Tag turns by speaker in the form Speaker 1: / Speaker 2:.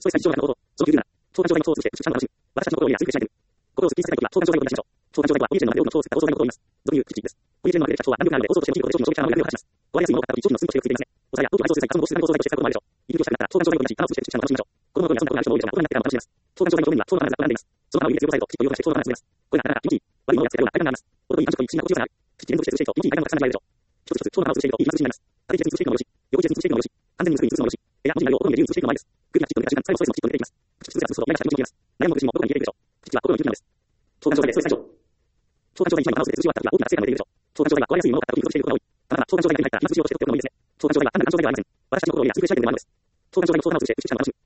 Speaker 1: ストレス対象のこと、その理由な、相談状態のことを通じて、私たちの心には通知しない。心をスッキリさせたいときは、相談状態を出しましょう。相談状態は、ポリエチェンの多くのことを使った相談のことを言います。俗に言う、口です。ポリエチェンのある人は難力があるので、放送として大きいことで、長期間の量を話します。壊れやすいものを買ったとき、長期の数としてくれていますね。お茶や、同期の相談状態がその防止される相談として使うこともあるでしょう。入り口をしたくなったら、相談状態を出し、棚を通して、口を楽しみましょう。子供の頃に遊んだことがある人も多いでしょうが、大人になってからも楽しめます。相談状態の表面には、相談の話が学んでいます。その花を入れて要塞と、きっと要塞、相談が続きます。これが、気持ちいい。悪いものをやっつけておいて、悪いものをやっつけたような体感があります。男に感触と一心が不自由さがある。基地連続してると、一気に痛みが感じられるでしょう。一つ一つ、腸の中を通していると、いい感じになります。縦一列に通していくのもよし、横一列に通していくのもよし、完全にすぐに移すのもよし、エア文字なりを音に入れるに通していくのもありです。首がきちっと寝た瞬間、最後ストレスもきっと出ていきます。口つつが潰すと、何かしら気持ちいいます。悩む口もどこかに消えていくでしょう。口は心の息吹なんです。相談状態でストレス解消。相談状態に最後話をして通じ終わった時は大きな成果が出ているでしょう。相談状態は壊れやすいものを買った時に移していることが多い。ただ、相談状態に入ったら今通知をしておくこともいいですね。相談状態は単なる感情状態ではありません。私たちの心には通知しない点でもあるのです。相談状態の相談を通じて、口ちゃんと楽しむ。